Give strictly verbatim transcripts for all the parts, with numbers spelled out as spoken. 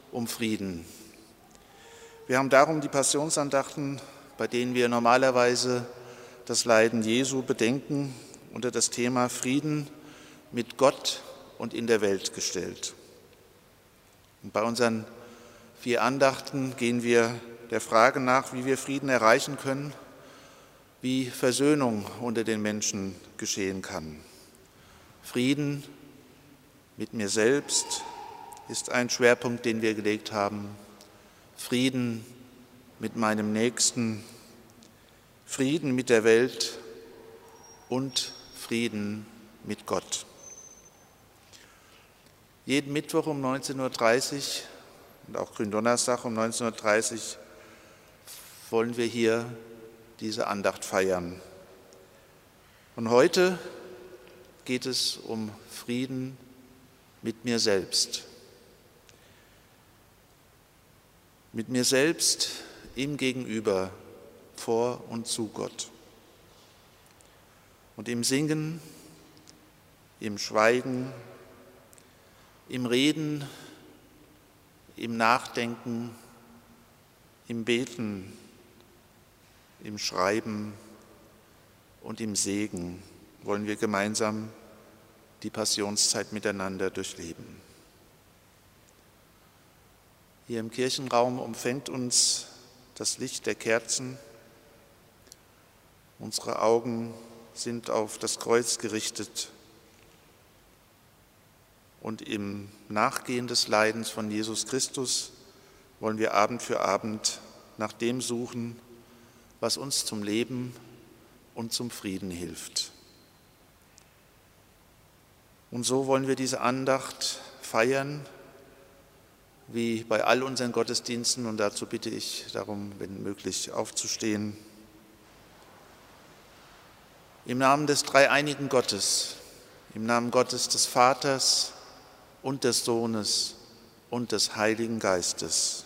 um Frieden. Wir haben darum die Passionsandachten, bei denen wir normalerweise das Leiden Jesu bedenken, unter das Thema Frieden mit Gott und in der Welt gestellt. Und bei unseren vier Andachten gehen wir der Frage nach, wie wir Frieden erreichen können, wie Versöhnung unter den Menschen geschehen kann. Frieden mit mir selbst ist ein Schwerpunkt, den wir gelegt haben. Frieden mit meinem Nächsten, Frieden mit der Welt und Frieden mit Gott. Jeden Mittwoch um neunzehn Uhr dreißig und auch Gründonnerstag um neunzehn Uhr dreißig wollen wir hier diese Andacht feiern. Und heute geht es um Frieden mit mir selbst. Mit mir selbst im Gegenüber, vor und zu Gott. Und im Singen, im Schweigen, im Reden, im Nachdenken, im Beten, im Schreiben und im Segen wollen wir gemeinsam die Passionszeit miteinander durchleben. Hier im Kirchenraum umfängt uns das Licht der Kerzen. Unsere Augen sind auf das Kreuz gerichtet. Und im Nachgehen des Leidens von Jesus Christus wollen wir Abend für Abend nach dem suchen, was uns zum Leben und zum Frieden hilft. Und so wollen wir diese Andacht feiern, wie bei all unseren Gottesdiensten. Und dazu bitte ich darum, wenn möglich, aufzustehen. Im Namen des dreieinigen Gottes, im Namen Gottes des Vaters und des Sohnes und des Heiligen Geistes.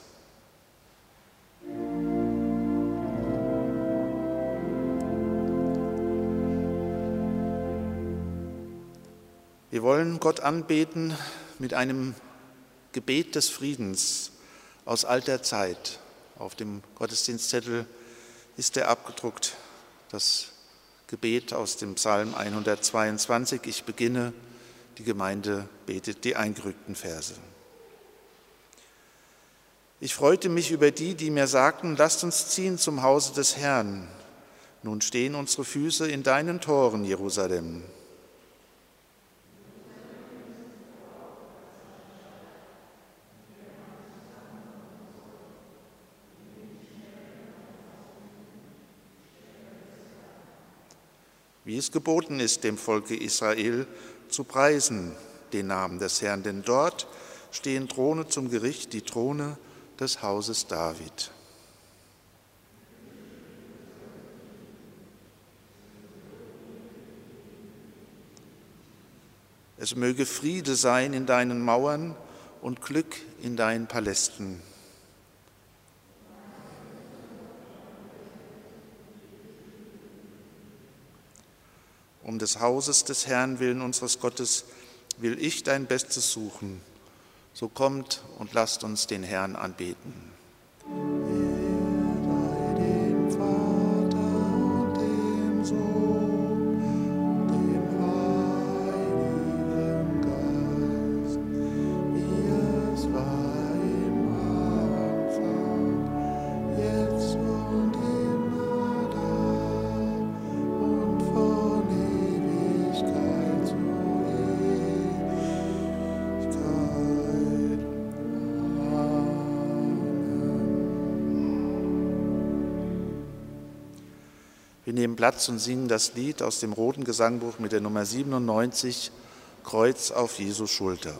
Wir wollen Gott anbeten mit einem Gebet des Friedens aus alter Zeit. Auf dem Gottesdienstzettel ist er abgedruckt, das Gebet aus dem Psalm hundertzweiundzwanzig. Ich beginne, die Gemeinde betet die eingerückten Verse. Ich freute mich über die, die mir sagten, lasst uns ziehen zum Hause des Herrn. Nun stehen unsere Füße in deinen Toren, Jerusalem. Wie es geboten ist, dem Volke Israel zu preisen, den Namen des Herrn, denn dort stehen Throne zum Gericht, die Throne des Hauses David. Es möge Friede sein in deinen Mauern und Glück in deinen Palästen. Um des Hauses des Herrn willen unseres Gottes will ich dein Bestes suchen. So kommt und lasst uns den Herrn anbeten. Wir nehmen Platz und singen das Lied aus dem Roten Gesangbuch mit der Nummer siebenundneunzig, Kreuz auf Jesu Schulter.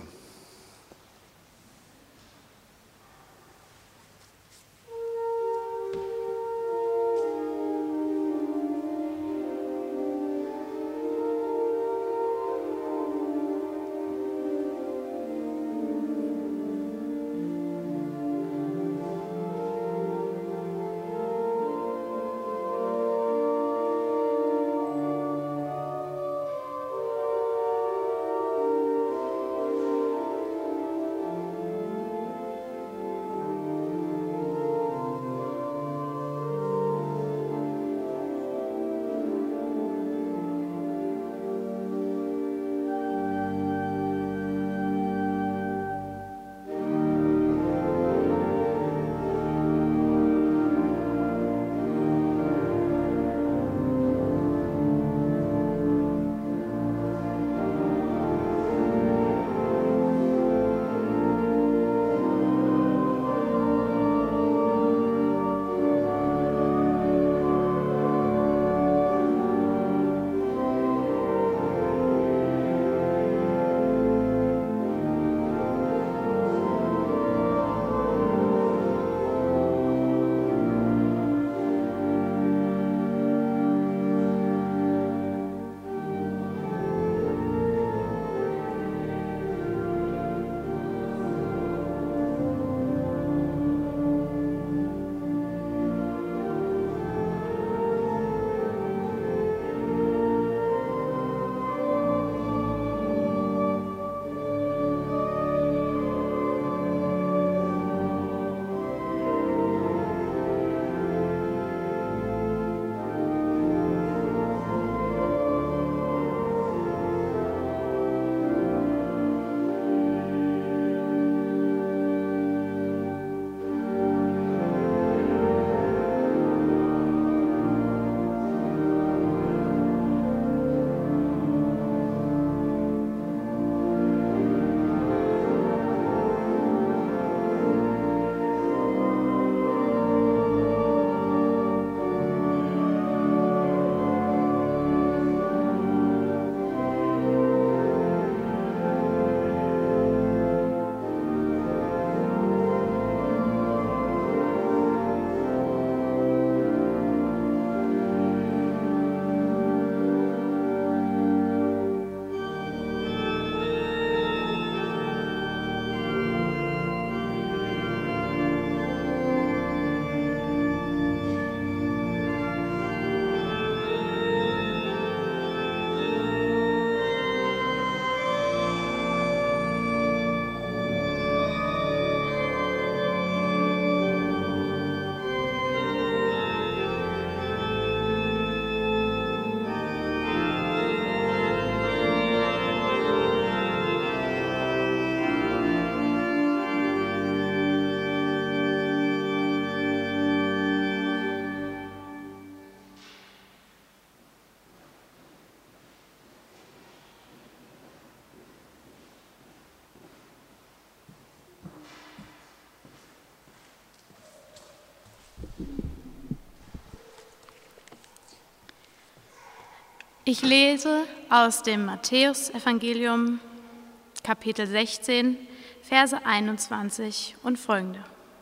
Ich lese aus dem Matthäusevangelium, Kapitel sechzehn, Verse einundzwanzig und folgende.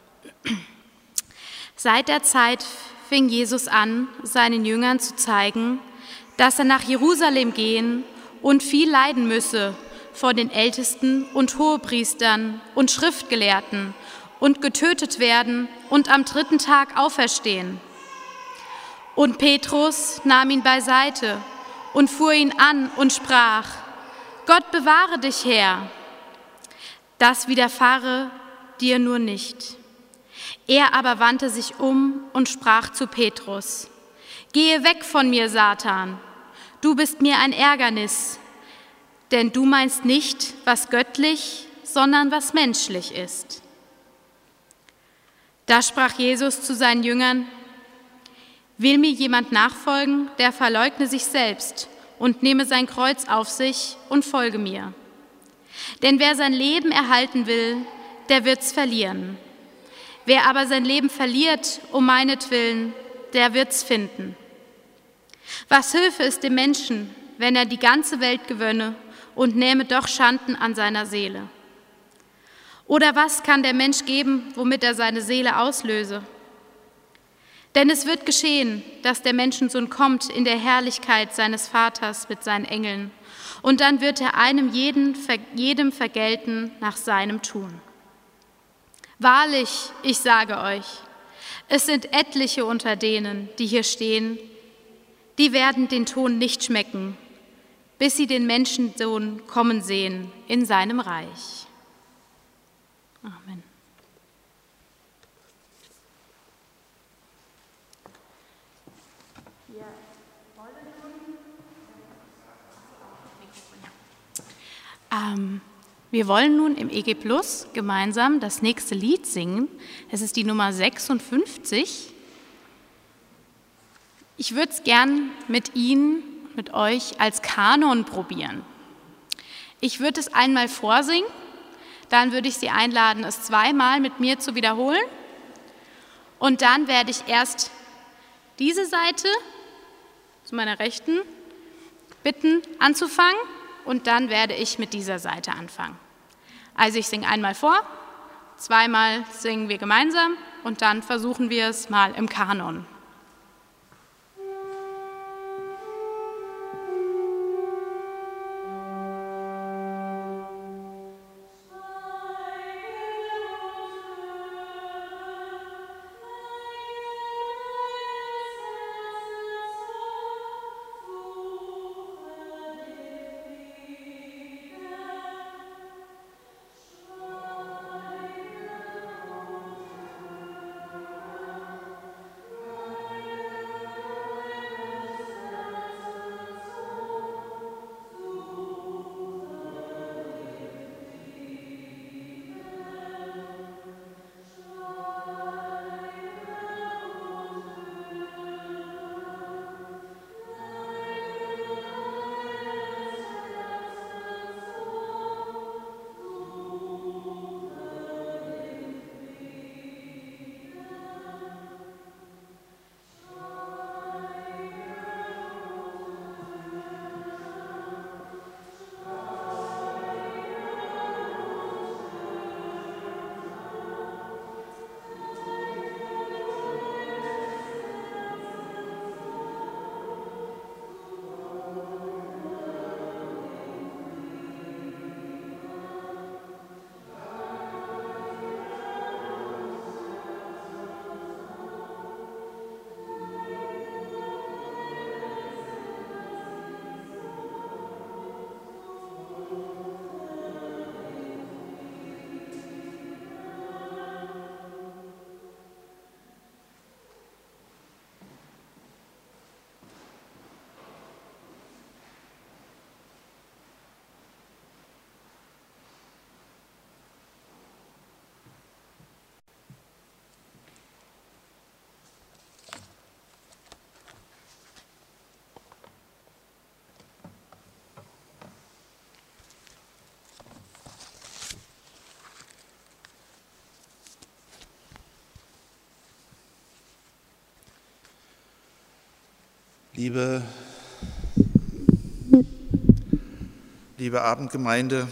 Seit der Zeit fing Jesus an, seinen Jüngern zu zeigen, dass er nach Jerusalem gehen und viel leiden müsse vor den Ältesten und Hohepriestern und Schriftgelehrten und getötet werden und am dritten Tag auferstehen. Und Petrus nahm ihn beiseite und fuhr ihn an und sprach: Gott bewahre dich, Herr, das widerfahre dir nur nicht. Er aber wandte sich um und sprach zu Petrus: Gehe weg von mir, Satan, du bist mir ein Ärgernis, denn du meinst nicht, was göttlich, sondern was menschlich ist. Da sprach Jesus zu seinen Jüngern: Will mir jemand nachfolgen, der verleugne sich selbst und nehme sein Kreuz auf sich und folge mir. Denn wer sein Leben erhalten will, der wird's verlieren. Wer aber sein Leben verliert um meinetwillen, der wird's finden. Was hülfe es dem Menschen, wenn er die ganze Welt gewönne und nähme doch Schanden an seiner Seele? Oder was kann der Mensch geben, womit er seine Seele auslöse? Denn es wird geschehen, dass der Menschensohn kommt in der Herrlichkeit seines Vaters mit seinen Engeln, und dann wird er einem jeden, jedem vergelten nach seinem Tun. Wahrlich, ich sage euch, es sind etliche unter denen, die hier stehen, die werden den Ton nicht schmecken, bis sie den Menschensohn kommen sehen in seinem Reich. Amen. Ähm, wir wollen nun im E G Plus gemeinsam das nächste Lied singen. Es ist die Nummer sechsundfünfzig. Ich würde es gern mit Ihnen, mit euch als Kanon probieren. Ich würde es einmal vorsingen, dann würde ich Sie einladen, es zweimal mit mir zu wiederholen. Und dann werde ich erst diese Seite zu meiner Rechten bitten, anzufangen. Und dann werde ich mit dieser Seite anfangen. Also ich singe einmal vor, zweimal singen wir gemeinsam und dann versuchen wir es mal im Kanon. Liebe liebe Abendgemeinde,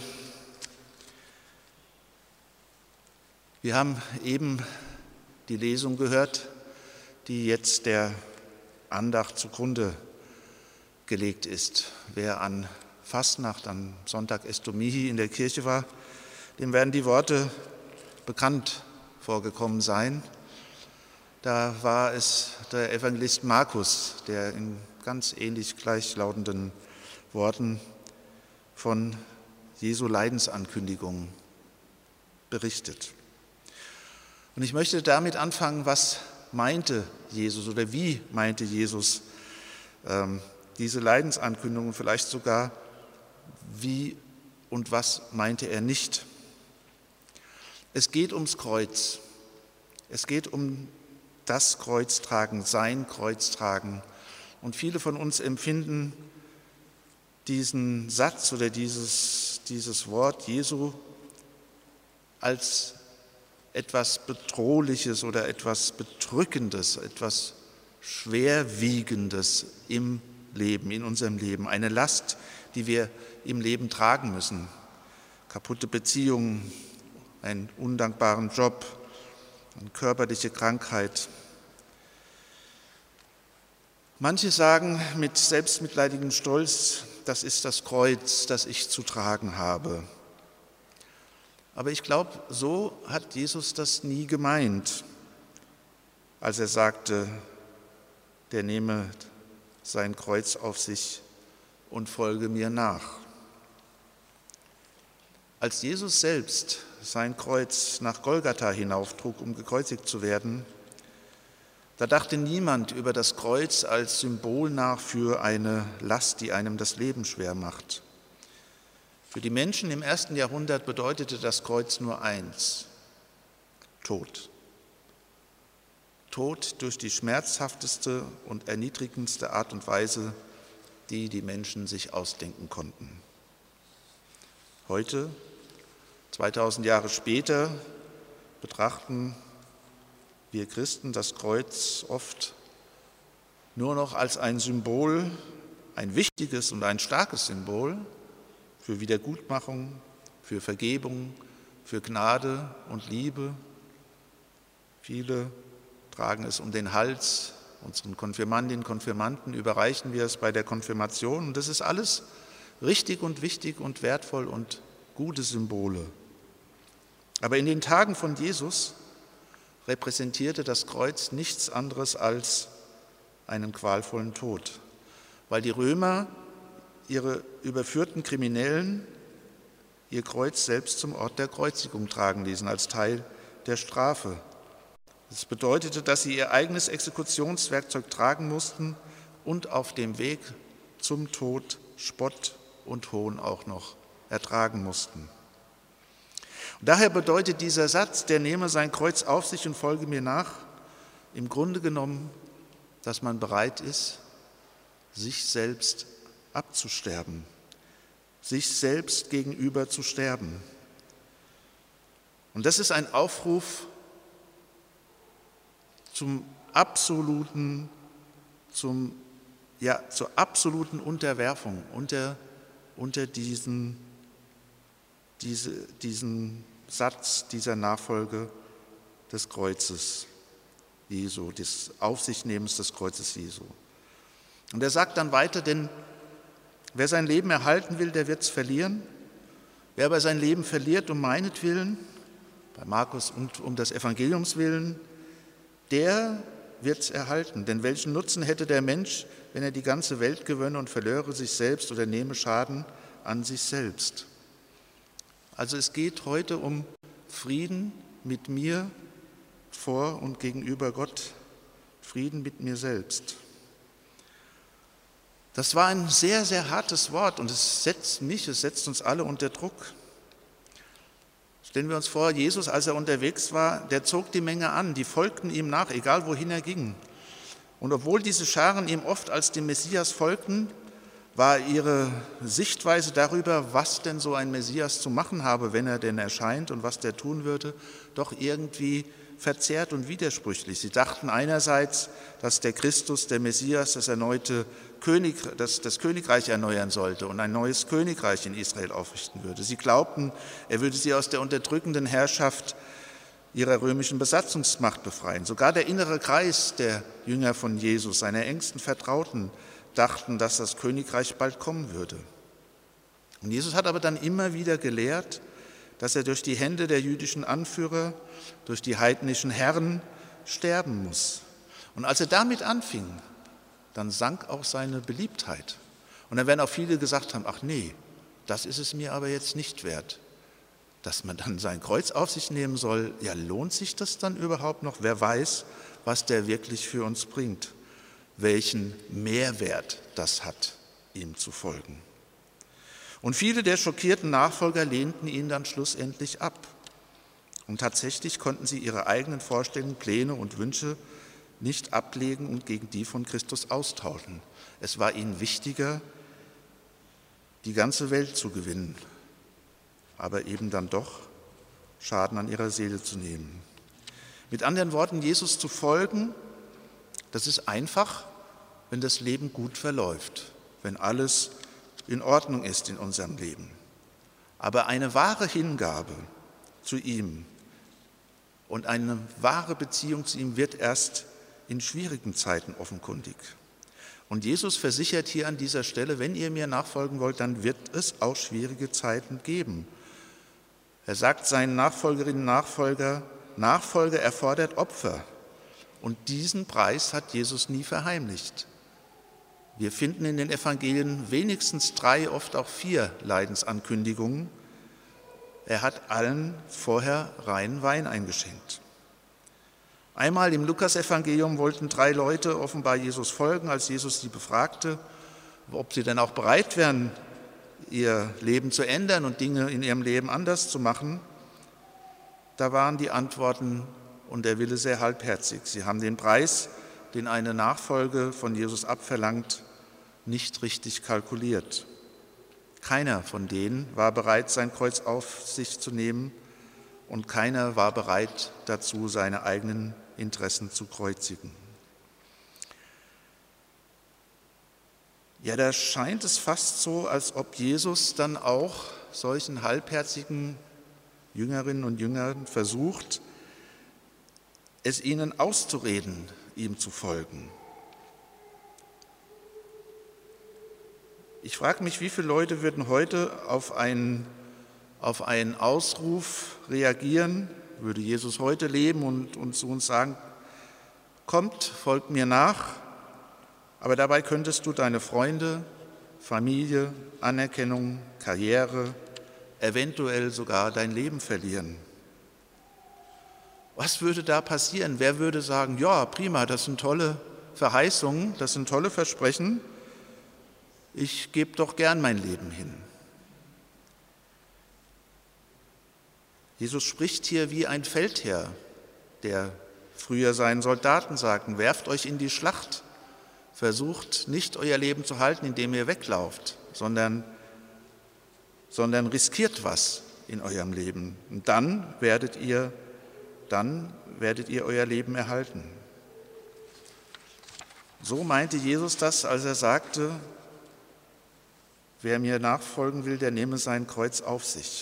wir haben eben die Lesung gehört, die jetzt der Andacht zugrunde gelegt ist. Wer an Fastnacht, am Sonntag Estomihi in der Kirche war, dem werden die Worte bekannt vorgekommen sein. Da war es der Evangelist Markus, der in ganz ähnlich gleichlautenden Worten von Jesu Leidensankündigung berichtet. Und ich möchte damit anfangen, was meinte Jesus oder wie meinte Jesus ähm, diese Leidensankündigung, vielleicht sogar wie und was meinte er nicht. Es geht ums Kreuz. Es geht um das Kreuztragen, sein Kreuztragen. Und viele von uns empfinden diesen Satz oder dieses, dieses Wort Jesu als etwas Bedrohliches oder etwas Bedrückendes, etwas Schwerwiegendes im Leben, in unserem Leben. Eine Last, die wir im Leben tragen müssen. Kaputte Beziehungen, einen undankbaren Job, eine körperliche Krankheit. Manche sagen mit selbstmitleidigem Stolz, das ist das Kreuz, das ich zu tragen habe. Aber ich glaube, so hat Jesus das nie gemeint, als er sagte, der nehme sein Kreuz auf sich und folge mir nach. Als Jesus selbst sein Kreuz nach Golgatha hinauftrug, um gekreuzigt zu werden, da dachte niemand über das Kreuz als Symbol nach für eine Last, die einem das Leben schwer macht. Für die Menschen im ersten Jahrhundert bedeutete das Kreuz nur eins: Tod. Tod durch die schmerzhafteste und erniedrigendste Art und Weise, die die Menschen sich ausdenken konnten. Heute, zweitausend Jahre später, betrachten wir Christen das Kreuz oft nur noch als ein Symbol, ein wichtiges und ein starkes Symbol für Wiedergutmachung, für Vergebung, für Gnade und Liebe. Viele tragen es um den Hals, unseren Konfirmandinnen und Konfirmanden überreichen wir es bei der Konfirmation. Und das ist alles richtig und wichtig und wertvoll und gute Symbole. Aber in den Tagen von Jesus repräsentierte das Kreuz nichts anderes als einen qualvollen Tod, weil die Römer ihre überführten Kriminellen ihr Kreuz selbst zum Ort der Kreuzigung tragen ließen, als Teil der Strafe. Das bedeutete, dass sie ihr eigenes Exekutionswerkzeug tragen mussten und auf dem Weg zum Tod Spott und Hohn auch noch ertragen mussten. Und daher bedeutet dieser Satz, der nehme sein Kreuz auf sich und folge mir nach, im Grunde genommen, dass man bereit ist, sich selbst abzusterben, sich selbst gegenüber zu sterben. Und das ist ein Aufruf zum absoluten, zum, ja, zur absoluten Unterwerfung unter, unter diesen, diese, diesen Satz dieser Nachfolge des Kreuzes Jesu, des Aufsichtnehmens des Kreuzes Jesu. Und er sagt dann weiter, denn wer sein Leben erhalten will, der wird es verlieren. Wer aber sein Leben verliert um meinetwillen, bei Markus und um des Evangeliums willen, der wird es erhalten. Denn welchen Nutzen hätte der Mensch, wenn er die ganze Welt gewönne und verlöre sich selbst oder nehme Schaden an sich selbst? Also es geht heute um Frieden mit mir vor und gegenüber Gott, Frieden mit mir selbst. Das war ein sehr, sehr hartes Wort und es setzt mich, es setzt uns alle unter Druck. Stellen wir uns vor, Jesus, als er unterwegs war, der zog die Menge an, die folgten ihm nach, egal wohin er ging. Und obwohl diese Scharen ihm oft als dem Messias folgten, war ihre Sichtweise darüber, was denn so ein Messias zu machen habe, wenn er denn erscheint und was der tun würde, doch irgendwie verzerrt und widersprüchlich. Sie dachten einerseits, dass der Christus, der Messias, das erneute König, das, das Königreich erneuern sollte und ein neues Königreich in Israel aufrichten würde. Sie glaubten, er würde sie aus der unterdrückenden Herrschaft ihrer römischen Besatzungsmacht befreien. Sogar der innere Kreis der Jünger von Jesus, seiner engsten Vertrauten, dachten, dass das Königreich bald kommen würde. Und Jesus hat aber dann immer wieder gelehrt, dass er durch die Hände der jüdischen Anführer, durch die heidnischen Herren sterben muss. Und als er damit anfing, dann sank auch seine Beliebtheit. Und dann werden auch viele gesagt haben, ach nee, das ist es mir aber jetzt nicht wert. Dass man dann sein Kreuz auf sich nehmen soll, ja, lohnt sich das dann überhaupt noch? Wer weiß, was der wirklich für uns bringt, welchen Mehrwert das hat, ihm zu folgen. Und viele der schockierten Nachfolger lehnten ihn dann schlussendlich ab. Und tatsächlich konnten sie ihre eigenen Vorstellungen, Pläne und Wünsche nicht ablegen und gegen die von Christus austauschen. Es war ihnen wichtiger, die ganze Welt zu gewinnen, aber eben dann doch Schaden an ihrer Seele zu nehmen. Mit anderen Worten, Jesus zu folgen, das ist einfach, wenn das Leben gut verläuft, wenn alles in Ordnung ist in unserem Leben. Aber eine wahre Hingabe zu ihm und eine wahre Beziehung zu ihm wird erst in schwierigen Zeiten offenkundig. Und Jesus versichert hier an dieser Stelle, wenn ihr mir nachfolgen wollt, dann wird es auch schwierige Zeiten geben. Er sagt seinen Nachfolgerinnen und Nachfolger, Nachfolge erfordert Opfer. Und diesen Preis hat Jesus nie verheimlicht. Wir finden in den Evangelien wenigstens drei, oft auch vier Leidensankündigungen. Er hat allen vorher reinen Wein eingeschenkt. Einmal im Lukasevangelium wollten drei Leute offenbar Jesus folgen, als Jesus sie befragte, ob sie denn auch bereit wären, ihr Leben zu ändern und Dinge in ihrem Leben anders zu machen. Da waren die Antworten und der Wille sehr halbherzig. Sie haben den Preis, den eine Nachfolge von Jesus abverlangt, nicht richtig kalkuliert. Keiner von denen war bereit, sein Kreuz auf sich zu nehmen und keiner war bereit dazu, seine eigenen Interessen zu kreuzigen. Ja, da scheint es fast so, als ob Jesus dann auch solchen halbherzigen Jüngerinnen und Jüngern versucht, es ihnen auszureden, ihm zu folgen. Ich frage mich, wie viele Leute würden heute auf einen, auf einen Ausruf reagieren, würde Jesus heute leben und, und zu uns sagen, kommt, folgt mir nach, aber dabei könntest du deine Freunde, Familie, Anerkennung, Karriere, eventuell sogar dein Leben verlieren. Was würde da passieren? Wer würde sagen, ja, prima, das sind tolle Verheißungen, das sind tolle Versprechen, ich gebe doch gern mein Leben hin. Jesus spricht hier wie ein Feldherr, der früher seinen Soldaten sagten, werft euch in die Schlacht, versucht nicht euer Leben zu halten, indem ihr weglauft, sondern, sondern riskiert was in eurem Leben. Und dann werdet ihr, dann werdet ihr euer Leben erhalten. So meinte Jesus das, als er sagte, wer mir nachfolgen will, der nehme sein Kreuz auf sich.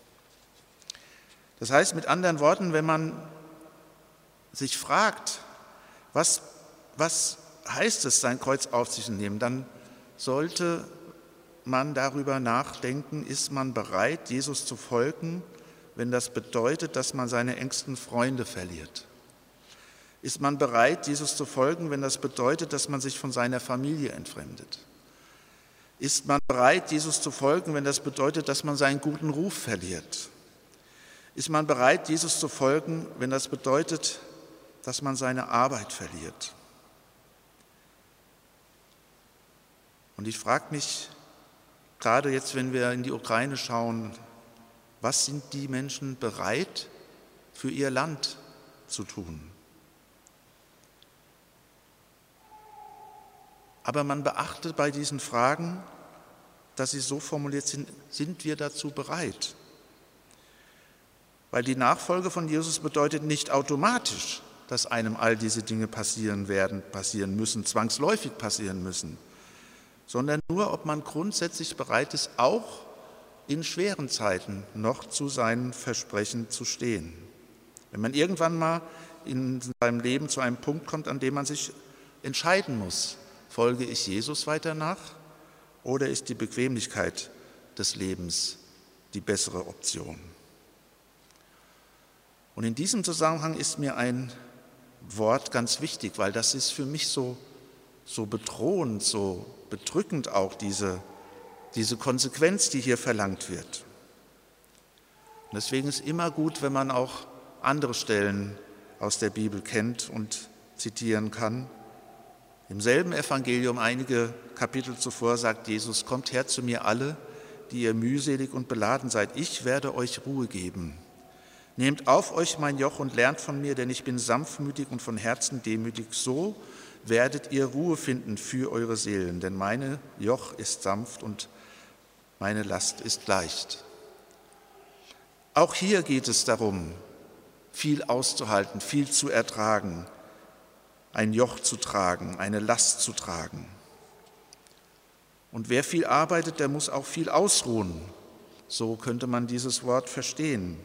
Das heißt mit anderen Worten, wenn man sich fragt, was, was heißt es, sein Kreuz auf sich zu nehmen, dann sollte man darüber nachdenken, ist man bereit, Jesus zu folgen, wenn das bedeutet, dass man seine engsten Freunde verliert? Ist man bereit, Jesus zu folgen, wenn das bedeutet, dass man sich von seiner Familie entfremdet? Ist man bereit, Jesus zu folgen, wenn das bedeutet, dass man seinen guten Ruf verliert? Ist man bereit, Jesus zu folgen, wenn das bedeutet, dass man seine Arbeit verliert? Und ich frage mich, gerade jetzt, wenn wir in die Ukraine schauen, was sind die Menschen bereit, für ihr Land zu tun? Aber man beachtet bei diesen Fragen, dass sie so formuliert sind, sind wir dazu bereit? weil die Nachfolge von Jesus bedeutet nicht automatisch, dass einem all diese Dinge passieren werden, passieren müssen, zwangsläufig passieren müssen, sondern nur, ob man grundsätzlich bereit ist, auch in schweren Zeiten noch zu seinen Versprechen zu stehen. Wenn man irgendwann mal in seinem Leben zu einem Punkt kommt, an dem man sich entscheiden muss, folge ich Jesus weiter nach oder ist die Bequemlichkeit des Lebens die bessere Option? Und in diesem Zusammenhang ist mir ein Wort ganz wichtig, weil das ist für mich so, so bedrohend, so bedrückend auch, diese, diese Konsequenz, die hier verlangt wird. Und deswegen ist immer gut, wenn man auch andere Stellen aus der Bibel kennt und zitieren kann. Im selben Evangelium, einige Kapitel zuvor, sagt Jesus: Kommt her zu mir alle, die ihr mühselig und beladen seid, ich werde euch Ruhe geben. Nehmt auf euch mein Joch und lernt von mir, denn ich bin sanftmütig und von Herzen demütig. So werdet ihr Ruhe finden für eure Seelen, denn meine Joch ist sanft und meine Last ist leicht. Auch hier geht es darum, viel auszuhalten, viel zu ertragen, ein Joch zu tragen, eine Last zu tragen. Und wer viel arbeitet, der muss auch viel ausruhen. So könnte man dieses Wort verstehen.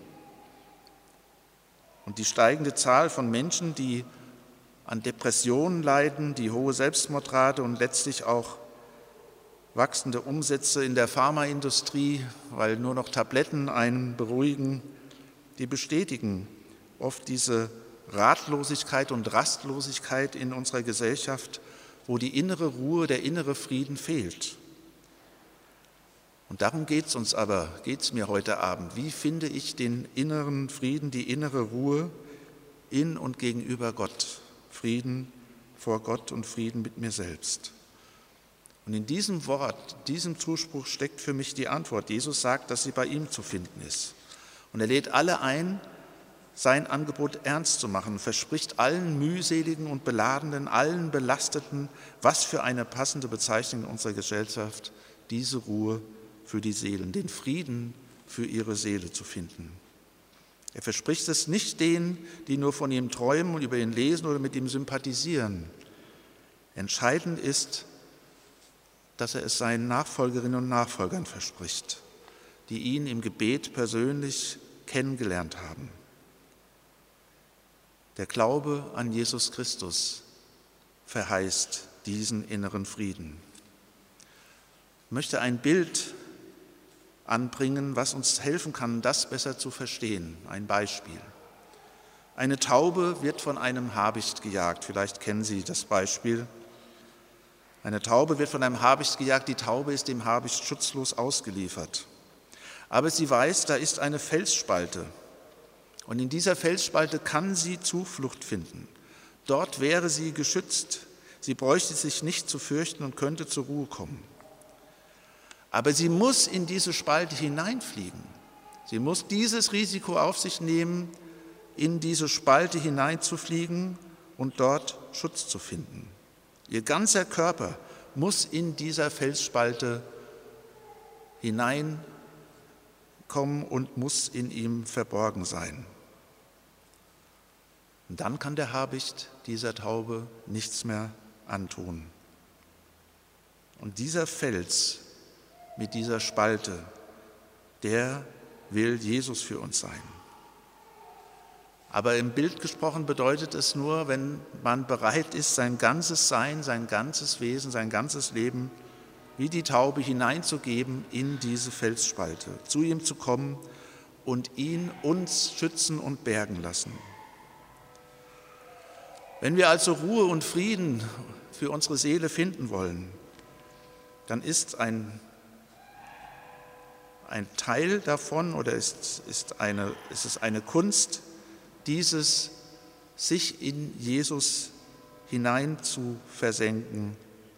Und die steigende Zahl von Menschen, die an Depressionen leiden, die hohe Selbstmordrate und letztlich auch wachsende Umsätze in der Pharmaindustrie, weil nur noch Tabletten einen beruhigen, die bestätigen oft diese Ratlosigkeit und Rastlosigkeit in unserer Gesellschaft, wo die innere Ruhe, der innere Frieden fehlt. Und darum geht es uns aber, geht es mir heute Abend. Wie finde ich den inneren Frieden, die innere Ruhe in und gegenüber Gott? Frieden vor Gott und Frieden mit mir selbst. Und in diesem Wort, diesem Zuspruch steckt für mich die Antwort. Jesus sagt, dass sie bei ihm zu finden ist. Und er lädt alle ein, sein Angebot ernst zu machen, verspricht allen mühseligen und beladenen, allen Belasteten, was für eine passende Bezeichnung in unserer Gesellschaft, diese Ruhe für die Seelen, den Frieden für ihre Seele zu finden. Er verspricht es nicht denen, die nur von ihm träumen und über ihn lesen oder mit ihm sympathisieren. Entscheidend ist, dass er es seinen Nachfolgerinnen und Nachfolgern verspricht, die ihn im Gebet persönlich kennengelernt haben. Der Glaube an Jesus Christus verheißt diesen inneren Frieden. Ich möchte ein Bild anbringen, was uns helfen kann, das besser zu verstehen. Ein Beispiel. Eine Taube wird von einem Habicht gejagt. Vielleicht kennen Sie das Beispiel. Eine Taube wird von einem Habicht gejagt. Die Taube ist dem Habicht schutzlos ausgeliefert. Aber sie weiß, da ist eine Felsspalte. Und in dieser Felsspalte kann sie Zuflucht finden. Dort wäre sie geschützt. Sie bräuchte sich nicht zu fürchten und könnte zur Ruhe kommen. Aber sie muss in diese Spalte hineinfliegen. Sie muss dieses Risiko auf sich nehmen, in diese Spalte hineinzufliegen und dort Schutz zu finden. Ihr ganzer Körper muss in dieser Felsspalte hineinkommen und muss in ihm verborgen sein. Und dann kann der Habicht dieser Taube nichts mehr antun. Und dieser Fels mit dieser Spalte, der will Jesus für uns sein. Aber im Bild gesprochen bedeutet es nur, wenn man bereit ist, sein ganzes Sein, sein ganzes Wesen, sein ganzes Leben wie die Taube hineinzugeben in diese Felsspalte, zu ihm zu kommen und ihn uns schützen und bergen lassen. Wenn wir also Ruhe und Frieden für unsere Seele finden wollen, dann ist ein Ein Teil davon oder ist, ist, eine, ist es eine Kunst, dieses sich in Jesus hinein zu versenken,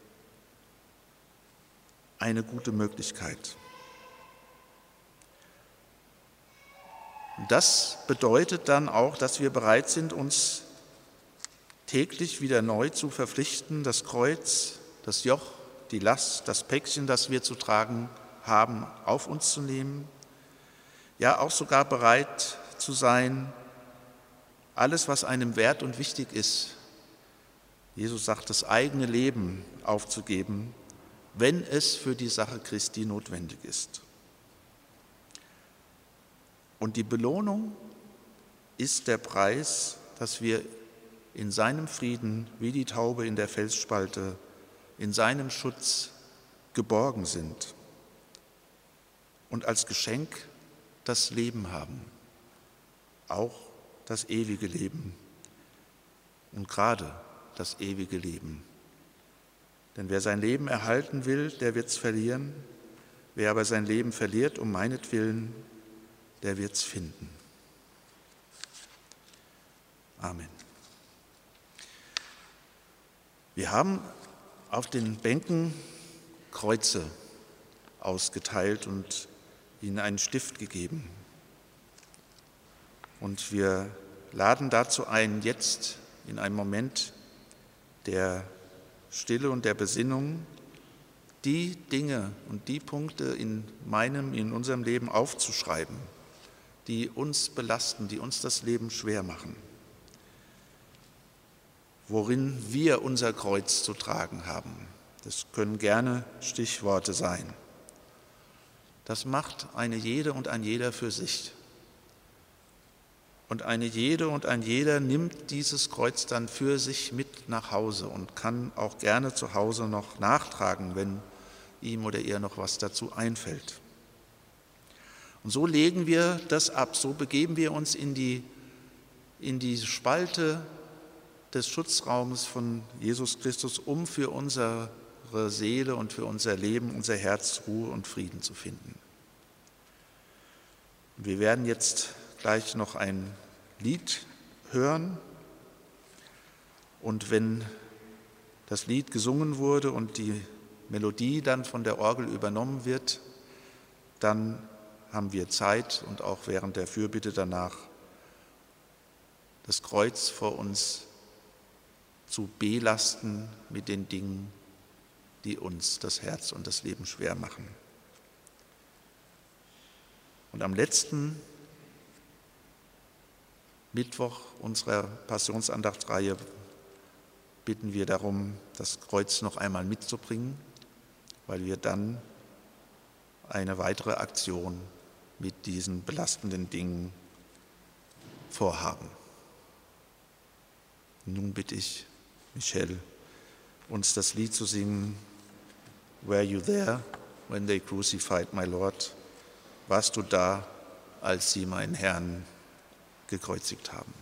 eine gute Möglichkeit. Und das bedeutet dann auch, dass wir bereit sind, uns täglich wieder neu zu verpflichten, das Kreuz, das Joch, die Last, das Päckchen, das wir zu tragen haben, auf uns zu nehmen, ja auch sogar bereit zu sein, alles, was einem wert und wichtig ist, Jesus sagt, das eigene Leben aufzugeben, wenn es für die Sache Christi notwendig ist. Und die Belohnung ist der Preis, dass wir in seinem Frieden, wie die Taube in der Felsspalte, in seinem Schutz geborgen sind und als Geschenk das Leben haben, auch das ewige Leben und gerade das ewige Leben. Denn wer sein Leben erhalten will, der wird es verlieren. Wer aber sein Leben verliert um meinetwillen, der wird es finden. Amen. Wir haben auf den Bänken Kreuze ausgeteilt und ihnen einen Stift gegeben. Und wir laden dazu ein, jetzt in einem Moment der Stille und der Besinnung die Dinge und die Punkte in meinem, in unserem Leben aufzuschreiben, die uns belasten, die uns das Leben schwer machen, worin wir unser Kreuz zu tragen haben. Das können gerne Stichworte sein. Das macht eine jede und ein jeder für sich. Und eine jede und ein jeder nimmt dieses Kreuz dann für sich mit nach Hause und kann auch gerne zu Hause noch nachtragen, wenn ihm oder ihr noch was dazu einfällt. Und so legen wir das ab, so begeben wir uns in die, in die Spalte des Schutzraumes von Jesus Christus, um für unsere Seele und für unser Leben, unser Herz Ruhe und Frieden zu finden. Und wir werden jetzt gleich noch ein Lied hören und wenn das Lied gesungen wurde und die Melodie dann von der Orgel übernommen wird, dann haben wir Zeit und auch während der Fürbitte danach das Kreuz vor uns zu belasten mit den Dingen, die uns das Herz und das Leben schwer machen. Und am letzten Mittwoch unserer Passionsandachtsreihe bitten wir darum, das Kreuz noch einmal mitzubringen, weil wir dann eine weitere Aktion mit diesen belastenden Dingen vorhaben. Nun bitte ich Michelle, uns das Lied zu singen, Were you there when they crucified my Lord? Warst du da, als sie meinen Herrn gekreuzigt haben?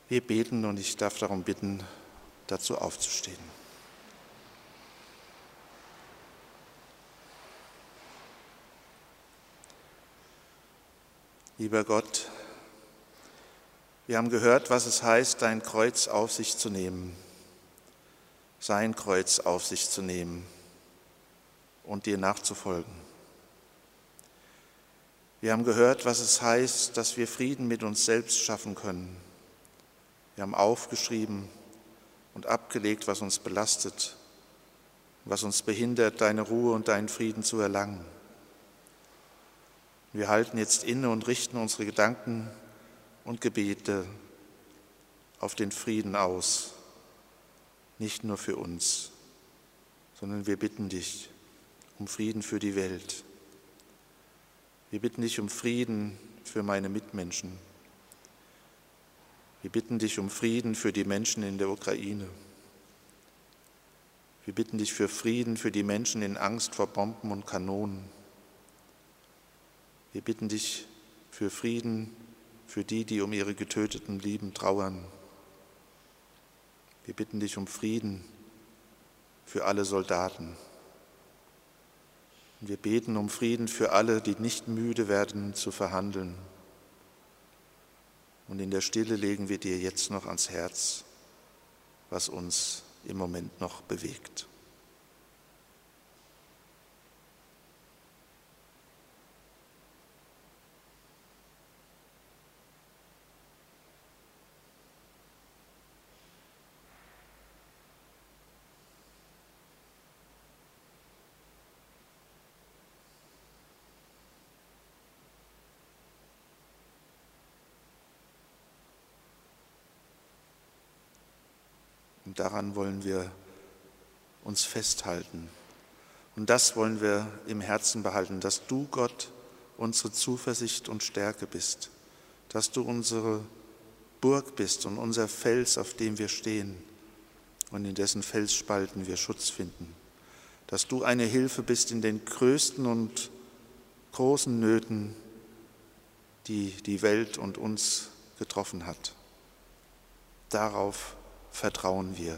Wir beten und ich darf darum bitten, dazu aufzustehen. Lieber Gott, wir haben gehört, was es heißt, dein Kreuz auf sich zu nehmen, sein Kreuz auf sich zu nehmen und dir nachzufolgen. Wir haben gehört, was es heißt, dass wir Frieden mit uns selbst schaffen können. Wir haben aufgeschrieben und abgelegt, was uns belastet, was uns behindert, deine Ruhe und deinen Frieden zu erlangen. Wir halten jetzt inne und richten unsere Gedanken und Gebete auf den Frieden aus, nicht nur für uns, sondern wir bitten dich um Frieden für die Welt. Wir bitten dich um Frieden für meine Mitmenschen. Wir bitten dich um Frieden für die Menschen in der Ukraine. Wir bitten dich für Frieden für die Menschen in Angst vor Bomben und Kanonen. Wir bitten dich für Frieden für die, die um ihre getöteten Lieben trauern. Wir bitten dich um Frieden für alle Soldaten. Und wir beten um Frieden für alle, die nicht müde werden zu verhandeln. Und in der Stille legen wir dir jetzt noch ans Herz, was uns im Moment noch bewegt. Und daran wollen wir uns festhalten. Und das wollen wir im Herzen behalten, dass du, Gott, unsere Zuversicht und Stärke bist, dass du unsere Burg bist und unser Fels, auf dem wir stehen und in dessen Felsspalten wir Schutz finden, dass du eine Hilfe bist in den größten und großen Nöten, die die Welt und uns getroffen hat. Darauf vertrauen wir.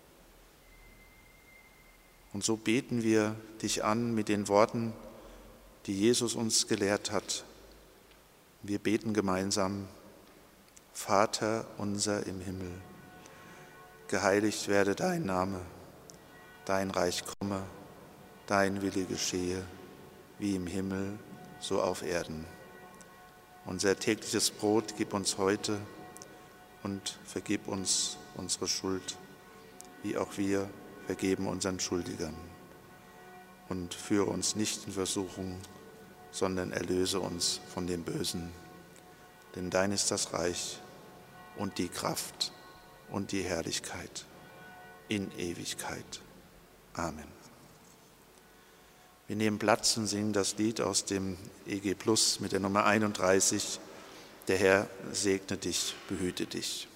Und so beten wir dich an mit den Worten, die Jesus uns gelehrt hat. Wir beten gemeinsam: Vater unser im Himmel, geheiligt werde dein Name, dein Reich komme, dein Wille geschehe, wie im Himmel, so auf Erden. Unser tägliches Brot gib uns heute und vergib uns unsere Schuld, wie auch wir vergeben unseren Schuldigern. Und führe uns nicht in Versuchung, sondern erlöse uns von dem Bösen. Denn dein ist das Reich und die Kraft und die Herrlichkeit in Ewigkeit. Amen. Wir nehmen Platz und singen das Lied aus dem E G Plus mit der Nummer einunddreißig. Der Herr segne dich, behüte dich.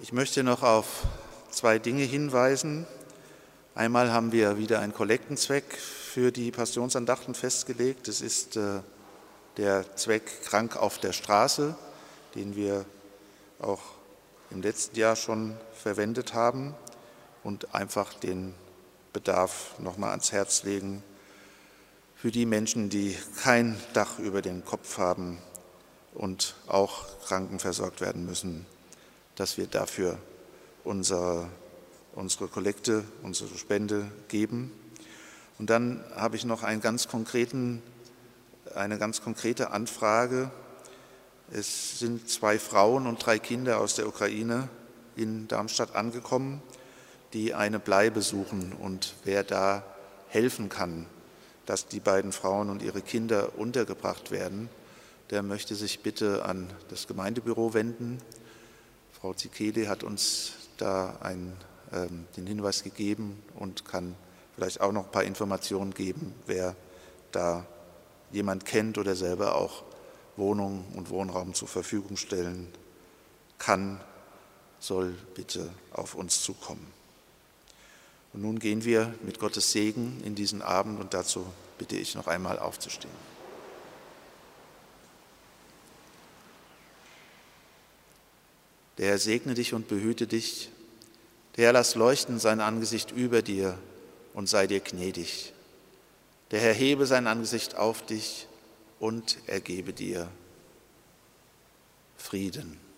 Ich möchte noch auf zwei Dinge hinweisen. Einmal haben wir wieder einen Kollektenzweck für die Passionsandachten festgelegt. Das ist äh, der Zweck Krank auf der Straße, den wir auch im letzten Jahr schon verwendet haben und einfach den Bedarf nochmal ans Herz legen für die Menschen, die kein Dach über dem Kopf haben und auch krankenversorgt werden müssen, dass wir dafür unsere, unsere Kollekte, unsere Spende geben. Und dann habe ich noch einen ganz konkreten, eine ganz konkrete Anfrage. Es sind zwei Frauen und drei Kinder aus der Ukraine in Darmstadt angekommen, die eine Bleibe suchen. Und wer da helfen kann, dass die beiden Frauen und ihre Kinder untergebracht werden, der möchte sich bitte an das Gemeindebüro wenden. Frau Zikeli hat uns da einen, äh, den Hinweis gegeben und kann vielleicht auch noch ein paar Informationen geben, wer da jemand kennt oder selber auch Wohnung und Wohnraum zur Verfügung stellen kann, soll bitte auf uns zukommen. Und nun gehen wir mit Gottes Segen in diesen Abend und dazu bitte ich noch einmal aufzustehen. Der Herr segne dich und behüte dich. Der Herr lass leuchten sein Angesicht über dir und sei dir gnädig. Der Herr hebe sein Angesicht auf dich und ergebe dir Frieden.